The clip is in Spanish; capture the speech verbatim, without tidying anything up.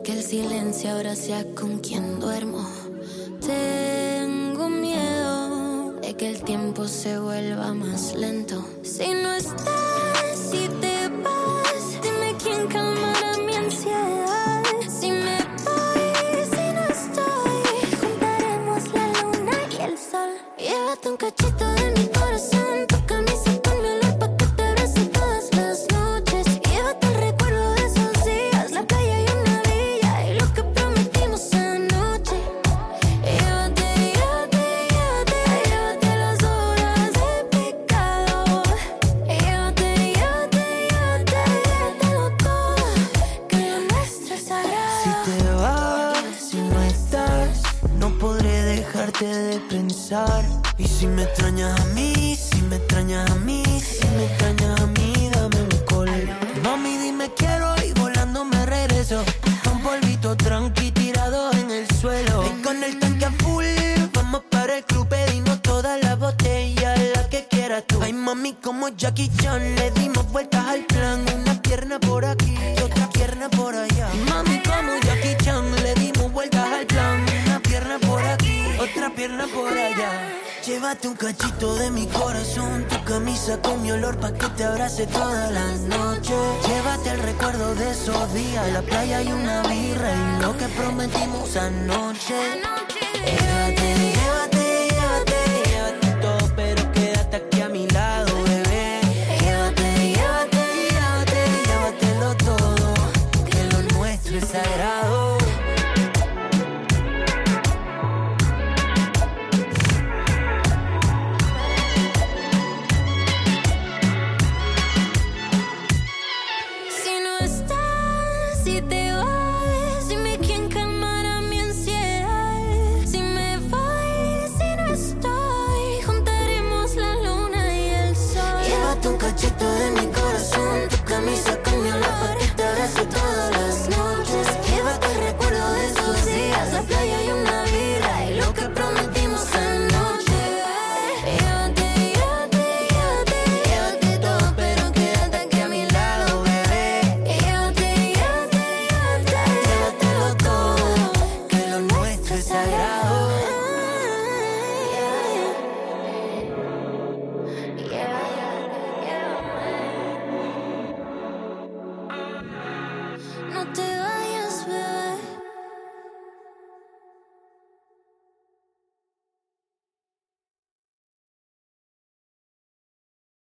que el silencio ahora sea con quien duermo. Tengo miedo de que el tiempo se vuelva más lento. Si no estás, si te vas, dime quién calmará mi ansiedad. Si me voy, si no estoy, juntaremos la luna y el sol. Llévate un cachito de mi corazón, tu camisa con mi olor pa' que te abrace todas las noches. Llévate el recuerdo de esos días, la playa y una villa, y lo que prometimos anoche. Llévate, llévate, llévate, llévate las horas de pecado. Llévate, llévate, llévate, llévatelo todo, que lo nuestro es sagrado. Si te vas, si no estás, no podré dejarte de pensar. Y si me extrañas a mí, si me extrañas a mí, si me extrañas a mí, dame un call. Mami, dime quiero y volando me regreso. Un polvito tranqui tirado en el suelo. Y con el tanque a full, vamos para el club, pedimos todas las botellas, la que quieras tú. Ay, mami, como Jackie Chan, le dimos vueltas al plan. Una pierna por aquí y otra pierna por allá. Y mami, como Jackie Chan, le dimos vueltas al plan. Una pierna por aquí, otra pierna por allá. Llévate un cachito de mi corazón, tu camisa con mi olor pa' que te abrace todas las noches. Llévate el recuerdo de esos días, la playa y una birra, y lo que prometimos anoche. Llévate.